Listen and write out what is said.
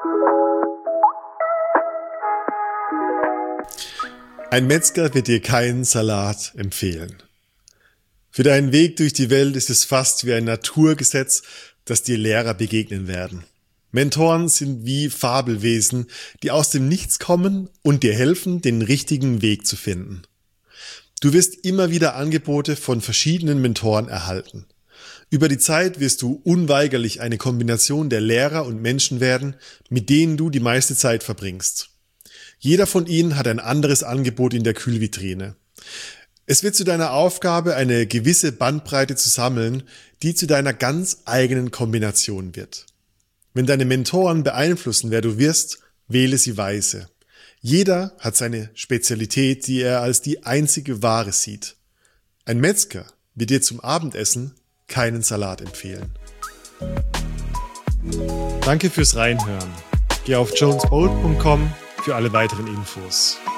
Ein Metzger wird dir keinen Salat empfehlen. Für deinen Weg durch die Welt ist es fast wie ein Naturgesetz, dass dir Lehrer begegnen werden. Mentoren sind wie Fabelwesen, die aus dem Nichts kommen und dir helfen, den richtigen Weg zu finden. Du wirst immer wieder Angebote von verschiedenen Mentoren erhalten. Über die Zeit wirst du unweigerlich eine Kombination der Lehrer und Menschen werden, mit denen du die meiste Zeit verbringst. Jeder von ihnen hat ein anderes Angebot in der Kühlvitrine. Es wird zu deiner Aufgabe, eine gewisse Bandbreite zu sammeln, die zu deiner ganz eigenen Kombination wird. Wenn deine Mentoren beeinflussen, wer du wirst, wähle sie weise. Jeder hat seine Spezialität, die er als die einzige wahre sieht. Ein Metzger wird dir zum Abendessen keinen Salat empfehlen. Danke fürs Reinhören. Geh auf jonesbold.com für alle weiteren Infos.